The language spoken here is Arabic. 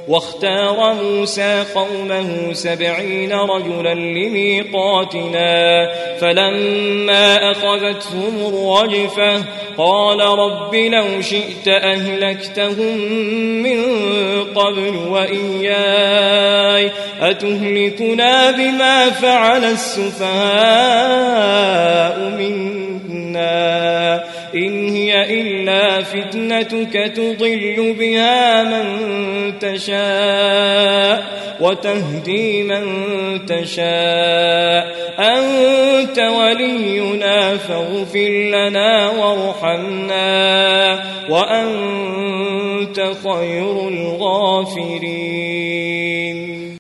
واختار موسى قومه 70 رجلا لميقاتنا فلما أخذتهم الرجفة قال رب لو شئت أهلكتهم من قبل وإياي أتهلكنا بما فعل السفهاء منا إن هي إلا فتنتك تضل بها من تشاء وتهدي من تشاء أنت ولينا فاغفر لنا وارحمنا وأنت خير الغافرين